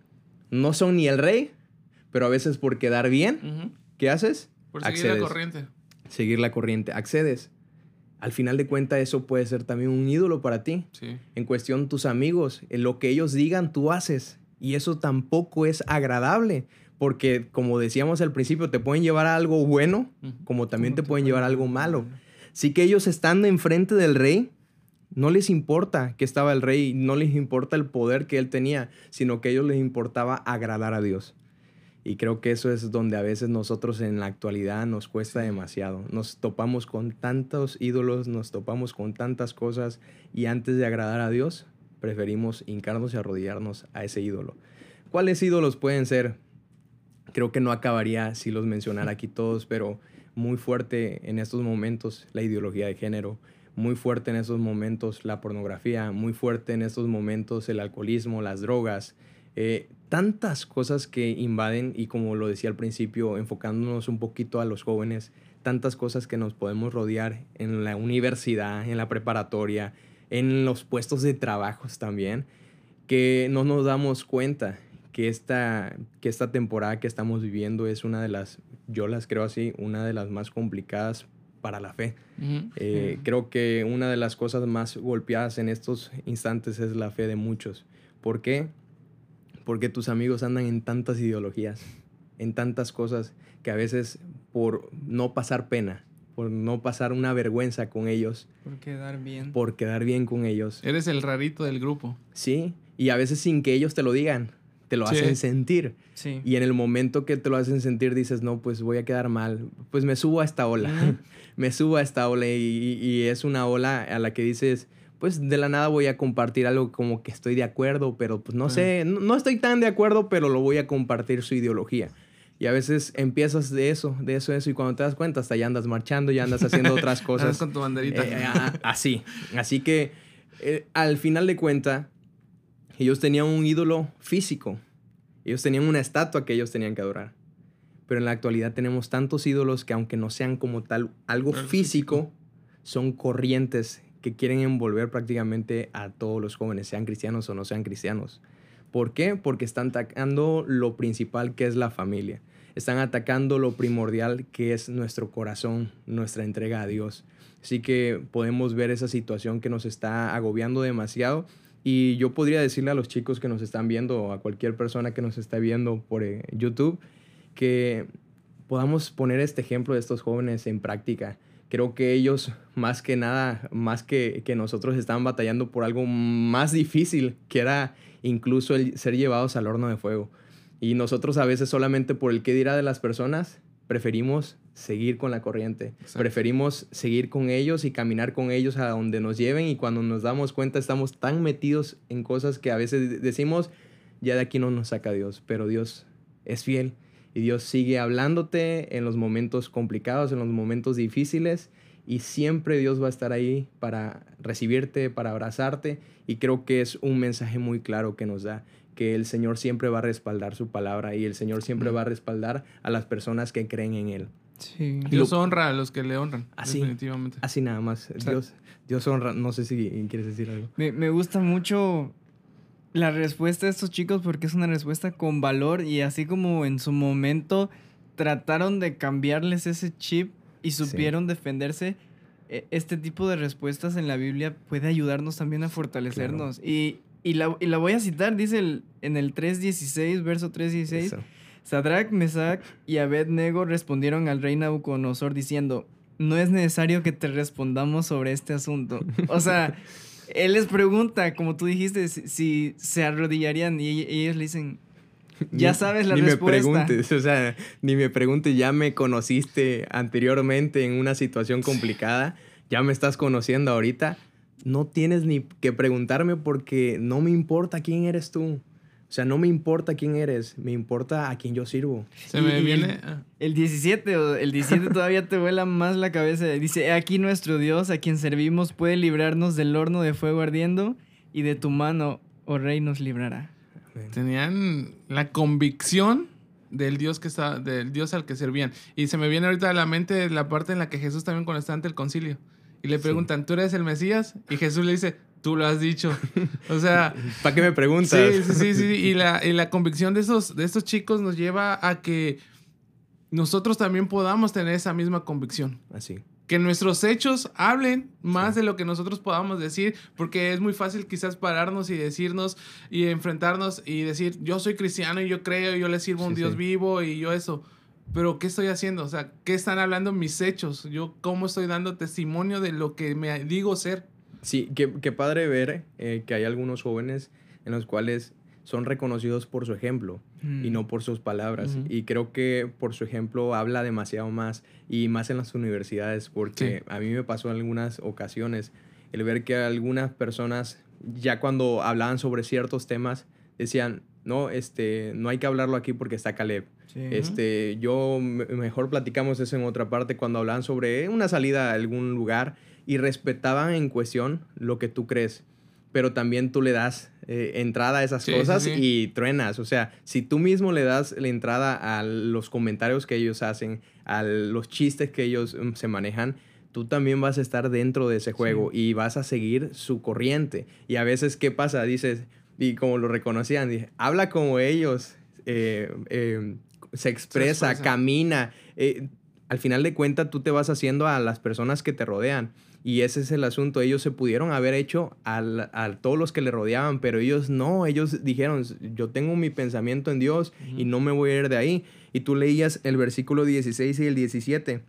C: No son ni el rey, pero a veces por quedar bien,
A: Ujú.
C: ¿qué haces?
A: Por seguir
C: Accedes.
A: la corriente.
C: Seguir la corriente, accedes. Al final de cuentas, eso puede ser también un ídolo para ti.
A: Sí.
C: En cuestión, tus amigos, en lo que ellos digan, tú haces. Y eso tampoco es agradable. Porque, como decíamos al principio, te pueden llevar a algo bueno,
A: Ujú.
C: como también
B: Como
C: te
B: te
C: pueden
B: pueden
C: llevar a algo
B: llevar
C: malo.
B: algo malo.
C: Así que ellos estando enfrente del rey, no les importa que estaba el rey, no les importa el poder que él tenía, sino que a ellos les importaba agradar a Dios. Y creo que eso es donde a veces nosotros en la actualidad nos cuesta demasiado. Nos topamos con tantos ídolos, nos topamos con tantas cosas y antes de agradar a Dios, preferimos hincarnos y arrodillarnos a ese ídolo. ¿Cuáles ídolos pueden ser? Creo que no acabaría si los mencionara aquí todos, pero muy fuerte en estos momentos la ideología de género, muy fuerte en estos momentos la pornografía, muy fuerte en estos momentos el alcoholismo, las drogas, eh, tantas cosas que invaden y como lo decía al principio, enfocándonos un poquito a los jóvenes, tantas cosas que nos podemos rodear en la universidad, en la preparatoria, en los puestos de trabajos también, que no nos damos cuenta que esta, que esta temporada que estamos viviendo es una de las, yo las creo así, una de las más complicadas para la fe.
A: Ujú.
C: Eh,
B: Sí.
C: Creo que una de las cosas más golpeadas en estos instantes es la fe de muchos. ¿Por qué? Porque tus amigos andan en tantas ideologías, en tantas cosas que a veces por no pasar pena, por no pasar una vergüenza con ellos,
B: Por quedar bien.
C: por quedar bien con ellos,
A: Eres el rarito del grupo.
C: sí, y a veces sin que ellos te lo digan, te lo
A: Sí.
C: hacen sentir.
B: Sí.
C: Y en el momento que te lo hacen sentir dices, no, pues voy a quedar mal, pues me subo a esta ola,
A: Ujú.
C: me subo a esta ola y, y es una ola a la que dices, pues de la nada voy a compartir algo como que estoy de acuerdo, pero pues no
A: Ah.
C: sé, no, no estoy tan de acuerdo, pero lo voy a compartir su ideología. Y a veces empiezas de eso, de eso, de eso, y cuando te das cuenta hasta ya andas marchando, ya andas haciendo otras
A: Andas
C: cosas.
A: con tu banderita.
C: Eh, a- así. Así que eh, al final de cuentas, ellos tenían un ídolo físico. Ellos tenían una estatua que ellos tenían que adorar. Pero en la actualidad tenemos tantos ídolos que aunque no sean como tal algo
A: Algo
C: físico,
A: físico.
C: son corrientes que quieren envolver prácticamente a todos los jóvenes, sean cristianos o no sean cristianos. ¿Por qué? Porque están atacando lo principal que es la familia. Están atacando lo primordial que es nuestro corazón, nuestra entrega a Dios. Así que podemos ver esa situación que nos está agobiando demasiado. Y yo podría decirle a los chicos que nos están viendo o a cualquier persona que nos está viendo por eh, YouTube que podamos poner este ejemplo de estos jóvenes en práctica. Creo que ellos, más que nada, más que, que nosotros, estaban batallando por algo más difícil, que era incluso el ser llevados al horno de fuego. Y nosotros a veces solamente por el qué dirá de las personas, preferimos seguir con la corriente. Exacto. Preferimos seguir con ellos y caminar con ellos a donde nos lleven, y cuando nos damos cuenta estamos tan metidos en cosas que a veces decimos, ya de aquí no nos saca Dios, pero Dios es fiel y Dios sigue hablándote en los momentos complicados, en los momentos difíciles, y siempre Dios va a estar ahí para recibirte, para abrazarte, y creo que es un mensaje muy claro que nos da, que el Señor siempre va a respaldar su palabra y el Señor siempre mm. va a respaldar a las personas que creen en Él.
A: Sí. Dios lo, honra a los que le honran,
C: así,
A: definitivamente.
C: Así nada más. O sea, Dios, Dios honra. No sé si quieres decir algo.
B: Me, me gusta mucho la respuesta de estos chicos porque es una respuesta con valor, y así como en su momento trataron de cambiarles ese chip y supieron sí. defenderse, este tipo de respuestas en la Biblia puede ayudarnos también a fortalecernos. Claro. Y, y, la, y la voy a citar, dice el, en el tres dieciséis, verso tres dieciséis. Eso. Sadrach, Mesach y Abed-Nego respondieron al rey Nabucodonosor diciendo, no es necesario que te respondamos sobre este asunto. O sea, él les pregunta, como tú dijiste, si, si se arrodillarían, y, y ellos le dicen, ya ni, sabes la
C: ni
B: respuesta.
C: Ni me preguntes, o sea, ni me preguntes, ya me conociste anteriormente en una situación complicada, ya me estás conociendo ahorita, no tienes ni que preguntarme porque no me importa quién eres tú. O sea, no me importa quién eres, me importa a quién yo sirvo.
A: Se me
B: y,
A: viene...
B: El, el diecisiete, el diecisiete todavía te vuela más la cabeza. Dice, aquí nuestro Dios, a quien servimos, puede librarnos del horno de fuego ardiendo, y de tu mano, oh rey, nos librará.
A: Tenían la convicción del Dios que está, del Dios al que servían. Y se me viene ahorita a la mente la parte en la que Jesús también cuando está ante el concilio. Y le preguntan, sí. ¿tú eres el Mesías? Y Jesús le dice, tú lo has dicho. O sea...
C: ¿Para qué me preguntas?
A: Sí, sí, sí. sí. Y, la, y la convicción de estos, de estos chicos nos lleva a que nosotros también podamos tener esa misma convicción.
C: Así.
A: Que nuestros hechos hablen más sí. de lo que nosotros podamos decir, porque es muy fácil quizás pararnos y decirnos y enfrentarnos y decir, yo soy cristiano y yo creo, yo le sirvo a un sí, Dios sí. vivo y yo eso. Pero ¿qué estoy haciendo? O sea, ¿qué están hablando mis hechos? Yo, ¿cómo estoy dando testimonio de lo que me digo ser?
C: Sí, qué, qué padre ver eh, que hay algunos jóvenes en los cuales son reconocidos por su ejemplo mm. y no por sus palabras. Mm-hmm. Y creo que por su ejemplo habla demasiado más, y más en las universidades, porque sí. a mí me pasó en algunas ocasiones el ver que algunas personas, ya cuando hablaban sobre ciertos temas, decían, no, este, no hay que hablarlo aquí porque está Caleb. Sí. Este, yo, mejor platicamos eso en otra parte, cuando hablaban sobre una salida a algún lugar y respetaban en cuestión lo que tú crees. Pero también tú le das eh, entrada a esas sí, cosas sí, sí. y truenas. O sea, si tú mismo le das la entrada a los comentarios que ellos hacen, a los chistes que ellos um, se manejan, tú también vas a estar dentro de ese juego sí. y vas a seguir su corriente. Y a veces, ¿qué pasa? Dices, y como lo reconocían, dije, habla como ellos, eh, eh, se, expresa, se expresa, camina. Eh, al final de cuentas, tú te vas haciendo a las personas que te rodean. Y ese es el asunto. Ellos se pudieron haber hecho al, a todos los que le rodeaban, pero ellos no. Ellos dijeron, yo tengo mi pensamiento en Dios uh-huh. y no me voy a ir de ahí. Y tú leías el versículo dieciséis y el diecisiete.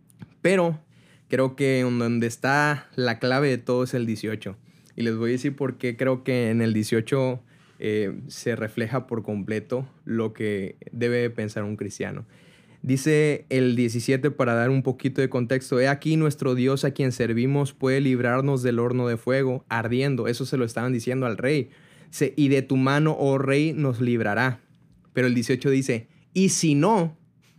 C: Pero creo que donde está la clave de todo es el dieciocho. Y les voy a decir por qué creo que en el dieciocho eh, se refleja por completo lo que debe pensar un cristiano. Dice el diecisiete, para dar un poquito de contexto, he aquí nuestro Dios a quien servimos puede librarnos del horno de fuego ardiendo. Eso se lo estaban diciendo al rey. Dice, y de tu mano, oh rey, nos librará. Pero el dieciocho dice, y si no,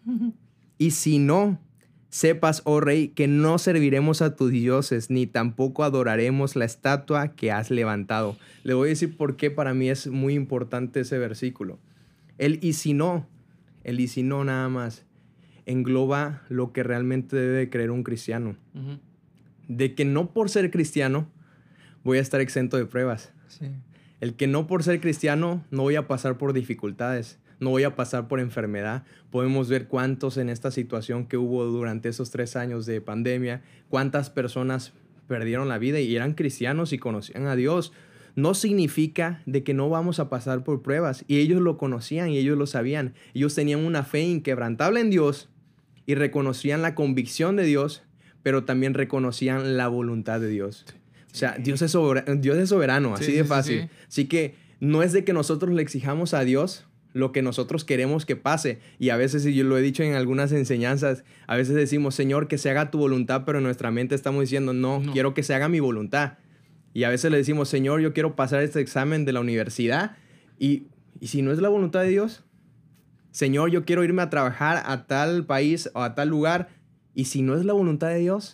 C: y si no, sepas, oh rey, que no serviremos a tus dioses, ni tampoco adoraremos la estatua que has levantado. Le voy a decir por qué para mí es muy importante ese versículo. El y si no, el y si no nada más engloba lo que realmente debe creer un cristiano. Uh-huh. De que no por ser cristiano voy a estar exento de pruebas. Sí. El que no por ser cristiano no voy a pasar por dificultades, no voy a pasar por enfermedad. Podemos ver cuántos en esta situación que hubo durante esos tres años de pandemia, cuántas personas perdieron la vida y eran cristianos y conocían a Dios. No significa de que no vamos a pasar por pruebas. Y ellos lo conocían y ellos lo sabían. Ellos tenían una fe inquebrantable en Dios, y reconocían la convicción de Dios, pero también reconocían la voluntad de Dios. O sea, Dios es soberano, Dios es soberano, así
A: Sí,
C: de
A: sí,
C: fácil.
A: sí, sí.
C: Así que no es de que nosotros le exijamos a Dios lo que nosotros queremos que pase. Y a veces, y yo lo he dicho en algunas enseñanzas, a veces decimos, Señor, que se haga tu voluntad, pero en nuestra mente estamos diciendo, no,
A: No.
C: quiero que se haga mi voluntad. Y a veces le decimos, Señor, yo quiero pasar este examen de la universidad. Y, y si no es la voluntad de Dios, Señor, yo quiero irme a trabajar a tal país o a tal lugar. Y si no es la voluntad de Dios.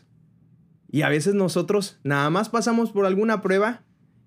C: Y a veces nosotros nada más pasamos por alguna prueba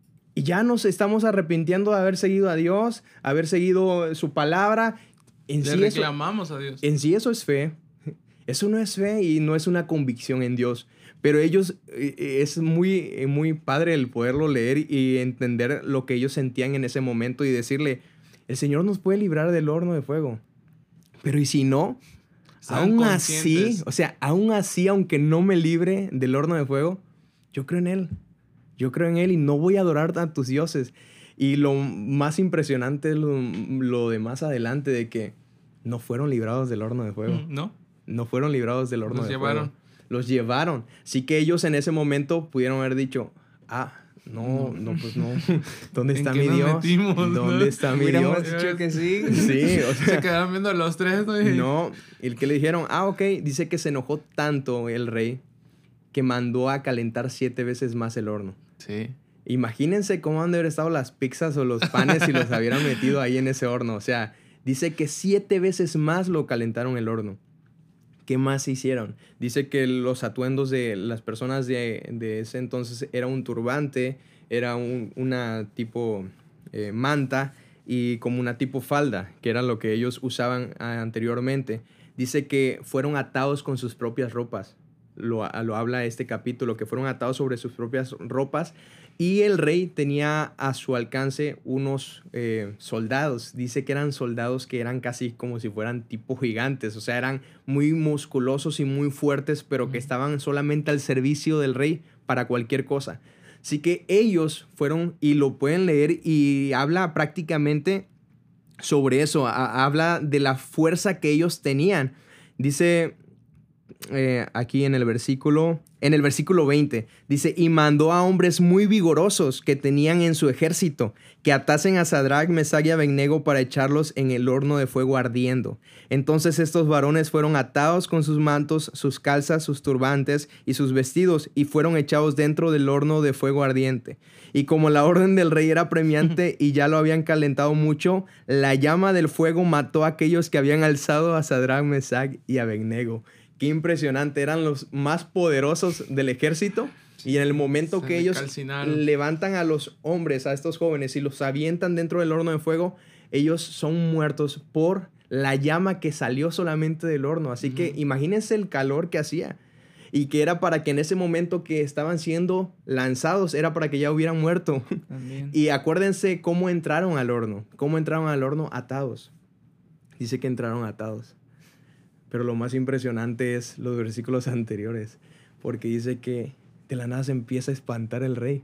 C: y ya nos estamos arrepintiendo de haber seguido a Dios, haber seguido su palabra. En
A: Le
C: sí, eso,
A: reclamamos a Dios.
C: en sí eso es fe. Eso no es fe y no es una convicción en Dios. Pero ellos, eh, es muy, muy padre el poderlo leer y entender lo que ellos sentían en ese momento y decirle, el Señor nos puede librar del horno de fuego. Pero ¿y si no?
A: Estaban
C: Aún así,
A: conscientes.
C: o sea, aún así, aunque no me libre del horno de fuego, yo creo en Él. Yo creo en Él y no voy a adorar a tus dioses. Y lo más impresionante es lo, lo de más adelante, de que no fueron librados del horno de fuego.
A: Mm, ¿No?
C: No fueron librados del horno
A: Los
C: de
A: llevaron.
C: fuego. Los llevaron. Así que ellos en ese momento pudieron haber dicho, ah, no, no, pues no. ¿Dónde
A: ¿En
C: está
A: qué
C: mi
A: nos
C: Dios?
A: metimos,
C: ¿Dónde
A: no?
C: está mi
B: Hubiéramos
C: Dios?
B: dicho que sí.
C: Sí, o
A: Se
C: sea,
A: quedaron viendo los tres, ¿no? Y-
C: no. El que le dijeron, ah, ok, dice que se enojó tanto el rey que mandó a calentar siete veces más el horno.
A: Sí.
C: Imagínense cómo han de haber estado las pizzas o los panes si los hubieran metido ahí en ese horno. O sea, dice que siete veces más lo calentaron el horno. ¿Qué más hicieron? Dice que los atuendos de las personas de, de ese entonces era un turbante, era un, una tipo eh, manta y como una tipo falda, que era lo que ellos usaban ah, anteriormente. Dice que fueron atados con sus propias ropas. Lo, lo habla este capítulo, que fueron atados sobre sus propias ropas. Y el rey tenía a su alcance unos eh, soldados. Dice que eran soldados que eran casi como si fueran tipo gigantes. O sea, eran muy musculosos y muy fuertes, pero que estaban solamente al servicio del rey para cualquier cosa. Así que ellos fueron, y lo pueden leer, y habla prácticamente sobre eso. A- habla de la fuerza que ellos tenían. Dice eh, aquí en el versículo... En el versículo veinte, dice, y mandó a hombres muy vigorosos que tenían en su ejército, que atasen a Sadrach, Mesach y Abednego para echarlos en el horno de fuego ardiendo. Entonces estos varones fueron atados con sus mantos, sus calzas, sus turbantes y sus vestidos, y fueron echados dentro del horno de fuego ardiente. Y como la orden del rey era premiante y ya lo habían calentado mucho, la llama del fuego mató a aquellos que habían alzado a Sadrach, Mesach y Abednego. Qué impresionante, eran los más poderosos del ejército y en el momento
A: Se
C: que ellos
A: recalcinaron.
C: levantan a los hombres, a estos jóvenes y los avientan dentro del horno de fuego, ellos son muertos por la llama que salió solamente del horno. Así que imagínense el calor que hacía y que era para que en ese momento que estaban siendo lanzados, era para que ya hubieran muerto.
B: También.
C: Y acuérdense cómo entraron al horno, cómo entraron al horno atados. Dice que entraron atados. Pero lo más impresionante es los versículos anteriores, porque dice que de la nada se empieza a espantar el rey.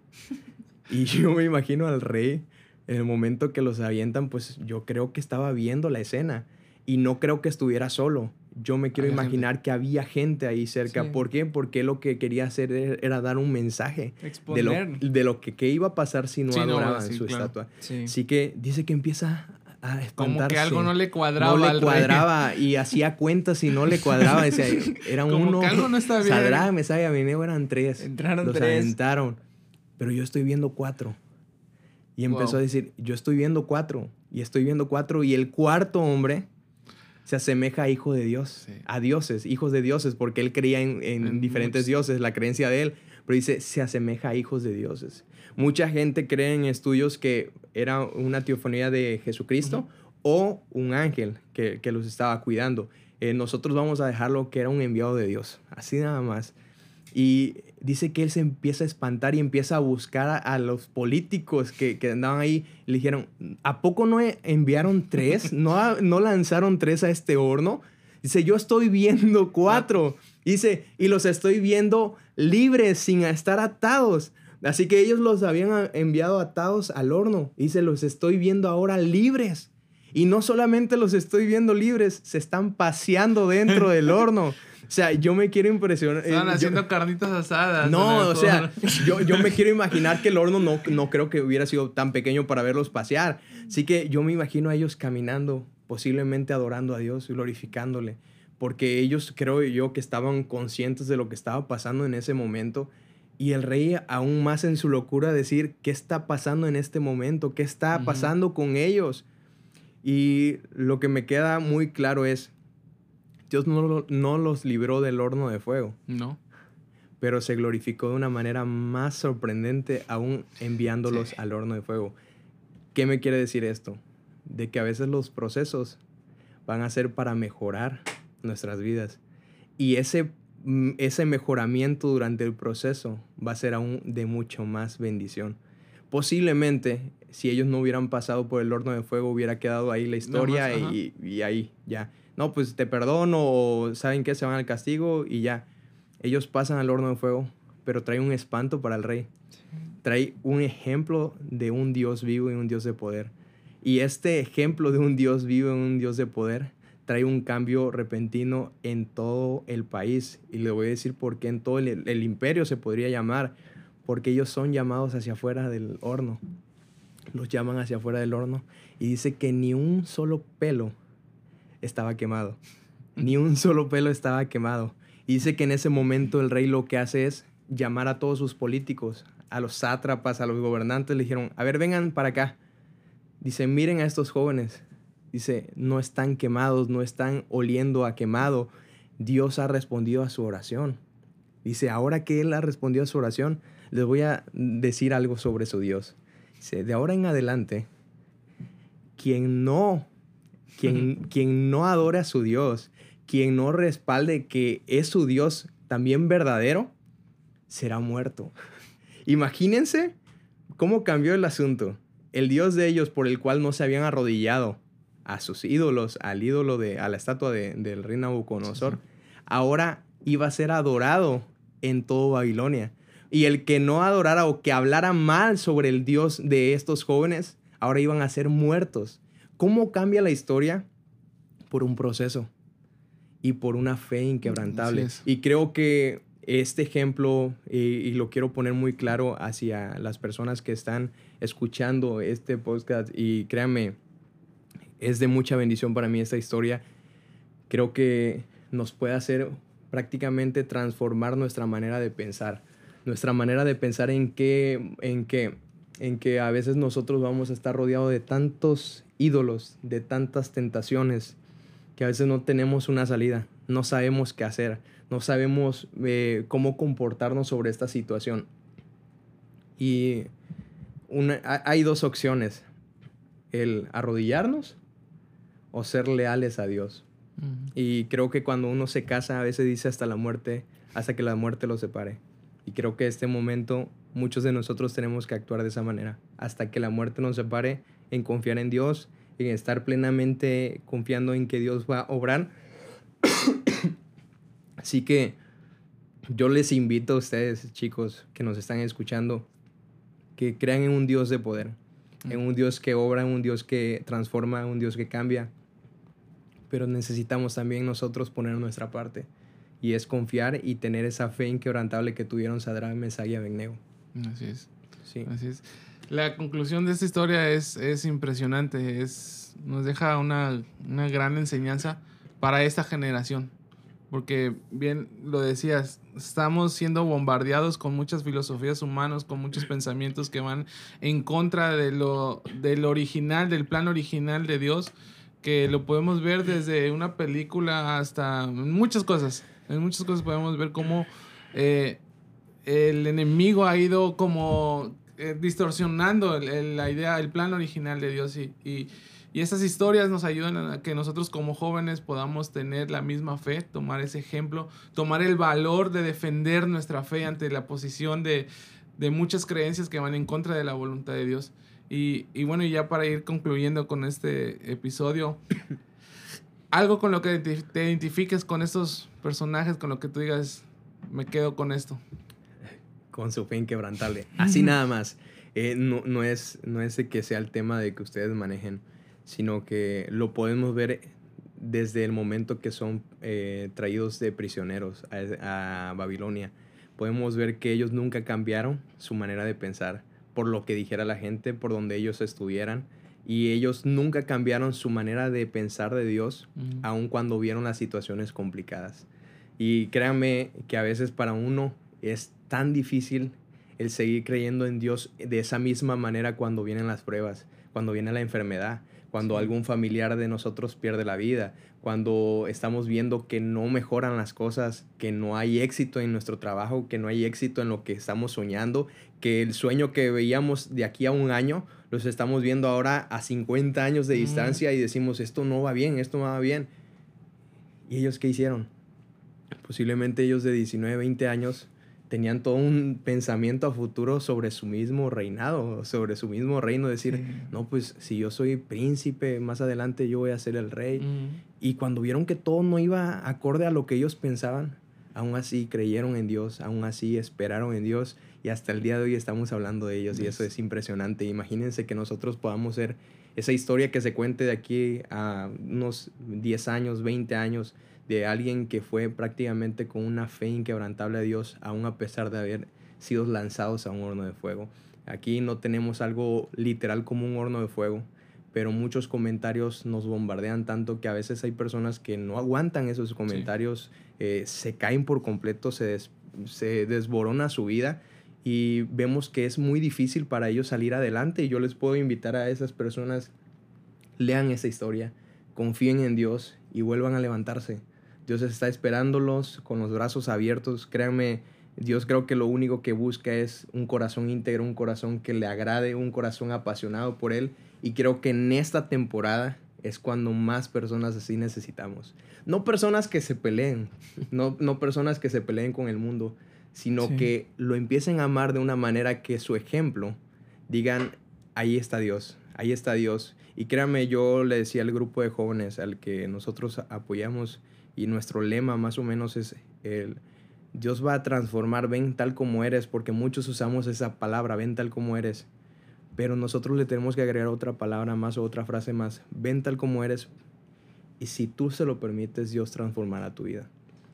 C: Y yo me imagino al rey, en el momento que los avientan, pues yo creo que estaba viendo la escena y no creo que estuviera solo. Yo me quiero
A: Había
C: imaginar
A: gente.
C: que había gente ahí cerca.
B: Sí.
C: ¿Por qué? Porque lo que quería hacer era, era dar un mensaje de lo,
B: Exponer.
C: de lo que, que iba a pasar si no
A: Sí, no,
C: adoraban
A: sí,
C: su
A: claro.
C: estatua.
B: Sí.
C: Así que dice que empieza a espantarse.
A: Como que algo no le cuadraba
C: No le
A: al rey.
C: cuadraba y hacía cuentas y no le cuadraba. Decía, era
A: Como
C: uno.
A: que algo no está bien.
C: Sadrach, Mesach y Abednego eran tres.
B: Entraron
C: Los
B: tres.
C: aventaron. Pero yo estoy viendo cuatro. Y empezó
A: Wow.
C: a decir, yo estoy viendo cuatro. Y estoy viendo cuatro. Y el cuarto hombre se asemeja a hijo de Dios.
A: Sí.
C: A dioses, hijos de dioses. Porque él creía en, en
A: En
C: diferentes
A: muchos.
C: dioses, la creencia de él. Pero dice, se asemeja a hijos de dioses. Mucha gente cree en estudios que era una teofanía de Jesucristo.
A: Ujú.
C: O un ángel que, que los estaba cuidando. Eh, nosotros vamos a dejarlo que era un enviado de Dios. Así nada más. Y dice que él se empieza a espantar y empieza a buscar a, a los políticos que, que andaban ahí. Le dijeron, ¿a poco no enviaron tres? ¿No, a- no lanzaron tres a este horno? Dice, yo estoy viendo cuatro. Dice, y los estoy viendo libres, sin estar atados. Así que ellos los habían enviado atados al horno. Dice, los estoy viendo ahora libres. Y no solamente los estoy viendo libres, se están paseando dentro del horno. O sea, yo me quiero impresionar.
A: Estaban
C: eh,
A: haciendo
C: yo,
A: carnitas asadas.
C: No, o sea, yo, yo me quiero imaginar que el horno no, no creo que hubiera sido tan pequeño para verlos pasear. Así que yo me imagino a ellos caminando, posiblemente adorando a Dios y glorificándole. Porque ellos, creo yo, que estaban conscientes de lo que estaba pasando en ese momento. Y el rey, aún más en su locura, decir, ¿qué está pasando en este momento? ¿Qué está pasando uh-huh. con ellos? Y lo que me queda muy claro es, Dios no, no los libró del horno de fuego.
A: No.
C: Pero se glorificó de una manera más sorprendente aún enviándolos sí. al horno de fuego. ¿Qué me quiere decir esto? De que a veces los procesos van a ser para mejorar nuestras vidas. Y ese, ese mejoramiento durante el proceso va a ser aún de mucho más bendición. Posiblemente, si ellos no hubieran pasado por el horno de fuego, hubiera quedado ahí la historia no más, y, y ahí ya. No, pues te perdono, o ¿saben qué? Se van al castigo y ya. Ellos pasan al horno de fuego, pero trae un espanto para el rey. Sí. Trae un ejemplo de un Dios vivo y un Dios de poder. Y este ejemplo de un Dios vivo y un Dios de poder trae un cambio repentino en todo el país. Y le voy a decir por qué en todo el, el imperio se podría llamar. Porque ellos son llamados hacia afuera del horno. Los llaman hacia afuera del horno. Y dice que ni un solo pelo estaba quemado. Ni un solo pelo estaba quemado. Y dice que en ese momento el rey lo que hace es llamar a todos sus políticos, a los sátrapas, a los gobernantes. Le dijeron, a ver, vengan para acá. Dice, miren a estos jóvenes. Dice, no están quemados, no están oliendo a quemado. Dios ha respondido a su oración. Dice, ahora que Él ha respondido a su oración, les voy a decir algo sobre su Dios. Dice, de ahora en adelante, quien no, quien, quien no adore a su Dios, quien no respalde que es su Dios también verdadero, será muerto. Imagínense cómo cambió el asunto. El Dios de ellos, por el cual no se habían arrodillado a sus ídolos, al ídolo de, a la estatua de, del rey Nabucodonosor, sí, sí. ahora iba a ser adorado en todo Babilonia. Y el que no adorara o que hablara mal sobre el Dios de estos jóvenes, ahora iban a ser muertos. ¿Cómo cambia la historia? Por un proceso y por una fe inquebrantable. Y creo que este ejemplo, y, y lo quiero poner muy claro hacia las personas que están escuchando este podcast, y créanme, es de mucha bendición para mí esta historia. Creo que nos puede hacer prácticamente transformar nuestra manera de pensar. Nuestra manera de pensar en que, en que, en que a veces nosotros vamos a estar rodeados de tantos ídolos, de tantas tentaciones, que a veces no tenemos una salida, no sabemos qué hacer, no sabemos eh, cómo comportarnos sobre esta situación. Y una, hay dos opciones, el arrodillarnos o ser leales a Dios. Uh-huh. Y creo que cuando uno se casa, a veces dice hasta la muerte, hasta que la muerte los separe. Y creo que este momento muchos de nosotros tenemos que actuar de esa manera, hasta que la muerte nos separe, en confiar en Dios, en estar plenamente confiando en que Dios va a obrar. Así que yo les invito a ustedes, chicos, que nos están escuchando, que crean en un Dios de poder, mm. en un Dios que obra, en un Dios que transforma, en un Dios que cambia. Pero necesitamos también nosotros poner nuestra parte. Y es confiar y tener esa fe inquebrantable que tuvieron Sadrach, Mesach y Abednego.
A: Así es. Sí. Así es. La conclusión de esta historia es, es impresionante. Es, nos deja una, una gran enseñanza para esta generación. Porque, bien lo decías, estamos siendo bombardeados con muchas filosofías humanas, con muchos pensamientos que van en contra de lo, del original, del plan original de Dios, que lo podemos ver desde una película hasta muchas cosas. En muchas cosas podemos ver cómo eh, el enemigo ha ido como eh, distorsionando el, el, la idea, el plan original de Dios. Y, y, y estas historias nos ayudan a que nosotros como jóvenes podamos tener la misma fe, tomar ese ejemplo, tomar el valor de defender nuestra fe ante la posición de, de muchas creencias que van en contra de la voluntad de Dios. Y, y bueno, ya para ir concluyendo con este episodio, algo con lo que te identifiques con estos personajes, con lo que tú digas, me quedo con esto.
C: Con su fe inquebrantable. Así nada más. Eh, no, no, es, no es de que sea el tema de que ustedes manejen, sino que lo podemos ver desde el momento que son eh, traídos de prisioneros a, a Babilonia. Podemos ver que ellos nunca cambiaron su manera de pensar por lo que dijera la gente, por donde ellos estuvieran. Y ellos nunca cambiaron su manera de pensar de Dios, mm. aun cuando vieron las situaciones complicadas. Y créanme que a veces para uno es tan difícil el seguir creyendo en Dios de esa misma manera cuando vienen las pruebas, cuando viene la enfermedad, cuando sí. algún familiar de nosotros pierde la vida, cuando estamos viendo que no mejoran las cosas, que no hay éxito en nuestro trabajo, que no hay éxito en lo que estamos soñando, que el sueño que veíamos de aquí a un año los estamos viendo ahora a cincuenta años de distancia mm. y decimos, esto no va bien, esto no va bien. ¿Y ellos qué hicieron? Posiblemente ellos de diecinueve, veinte años tenían todo un pensamiento a futuro sobre su mismo reinado, sobre su mismo reino, decir, sí. no, pues si yo soy príncipe, más adelante yo voy a ser el rey. Mm. Y cuando vieron que todo no iba acorde a lo que ellos pensaban, aún así creyeron en Dios, aún así esperaron en Dios, y hasta el día de hoy estamos hablando de ellos, yes. y eso es impresionante. Imagínense que nosotros podamos ser esa historia que se cuente de aquí a unos diez años, veinte años, de alguien que fue prácticamente con una fe inquebrantable a Dios, aún a pesar de haber sido lanzados a un horno de fuego. Aquí no tenemos algo literal como un horno de fuego, pero muchos comentarios nos bombardean tanto que a veces hay personas que no aguantan esos comentarios, sí. eh, se caen por completo, se, des, se desborona su vida, y vemos que es muy difícil para ellos salir adelante. Y yo les puedo invitar a esas personas, lean esa historia, confíen en Dios y vuelvan a levantarse. Dios está esperándolos con los brazos abiertos. Créanme, Dios creo que lo único que busca es un corazón íntegro, un corazón que le agrade, un corazón apasionado por Él. Y creo que en esta temporada es cuando más personas así necesitamos. No personas que se peleen, no, no personas que se peleen con el mundo, sino sí. que lo empiecen a amar de una manera que su ejemplo digan, ahí está Dios, ahí está Dios. Y créanme, yo le decía al grupo de jóvenes al que nosotros apoyamos, y nuestro lema más o menos es el Dios va a transformar, ven tal como eres, porque muchos usamos esa palabra, ven tal como eres, pero nosotros le tenemos que agregar otra palabra más o otra frase más, ven tal como eres, y si tú se lo permites, Dios transformará tu vida.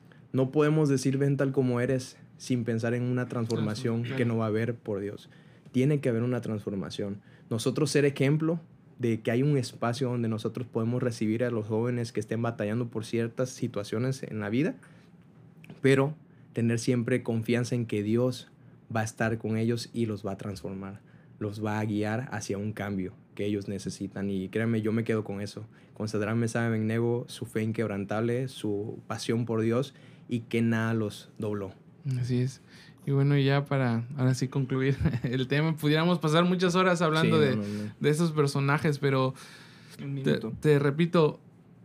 C: No podemos decir ven tal como eres sin pensar en una transformación que no va a haber por Dios. Tiene que haber una transformación. Nosotros ser ejemplo de que hay un espacio donde nosotros podemos recibir a los jóvenes que estén batallando por ciertas situaciones en la vida, pero tener siempre confianza en que Dios va a estar con ellos y los va a transformar, los va a guiar hacia un cambio que ellos necesitan. Y créanme, yo me quedo con eso, con Sadrach, Mesach y Abednego, su fe inquebrantable, su pasión por Dios, y que nada los dobló.
A: Así es. Y bueno, ya para ahora sí concluir el tema, pudiéramos pasar muchas horas hablando sí, no, de, no, no. de esos personajes, pero te, te repito,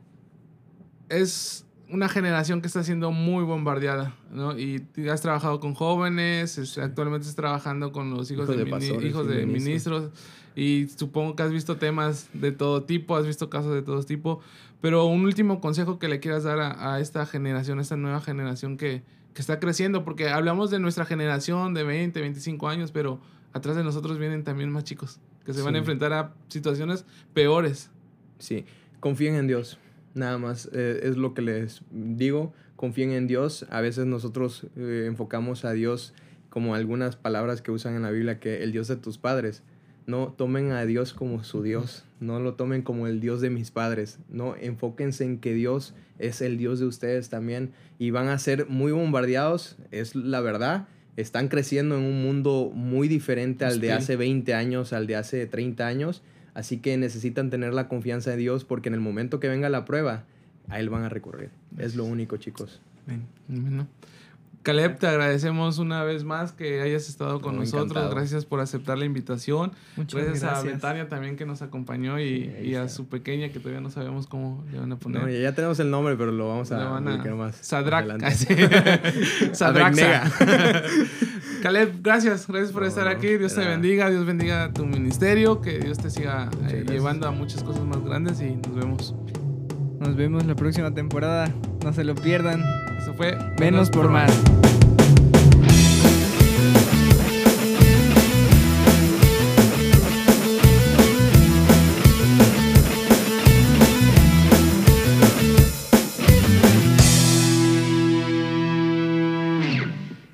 A: es una generación que está siendo muy bombardeada, ¿no? Y has trabajado con jóvenes, sí. actualmente estás trabajando con los hijos, hijos de, de, mini, pastores, hijos de ministros. ministros, y supongo que has visto temas de todo tipo, has visto casos de todo tipo, pero un último consejo que le quieras dar a, a esta generación, a esta nueva generación que que está creciendo, porque hablamos de nuestra generación de veinte, veinticinco años, pero atrás de nosotros vienen también más chicos que se sí. van a enfrentar a situaciones peores.
C: Sí, confíen en Dios, nada más, eh, es lo que les digo, confíen en Dios. A veces nosotros eh, enfocamos a Dios como algunas palabras que usan en la Biblia, que el Dios de tus padres. No tomen a Dios como su Dios, no lo tomen como el Dios de mis padres, no, enfóquense en que Dios es el Dios de ustedes también, y van a ser muy bombardeados, es la verdad. Están creciendo en un mundo muy diferente al de hace veinte años, al de hace treinta años, así que necesitan tener la confianza de Dios, porque en el momento que venga la prueba, a Él van a recurrir. Es lo único, chicos.
A: Bien, bueno. Caleb, te agradecemos una vez más que hayas estado con Muy nosotros. Encantado. Gracias por aceptar la invitación. Muchas gracias. Gracias a Betania también que nos acompañó, y, sí, y a su pequeña que todavía no sabemos cómo le van a poner. No,
C: ya tenemos el nombre, pero lo vamos a publicar más.
A: Sadrach. Sadrach. Caleb, gracias. Gracias por no, estar aquí. Dios te nada. bendiga. Dios bendiga tu ministerio. Que Dios te siga eh, llevando a muchas cosas más grandes, y nos vemos.
B: Nos vemos la próxima temporada. No se lo pierdan.
A: Eso fue
B: Menos, Menos por Más.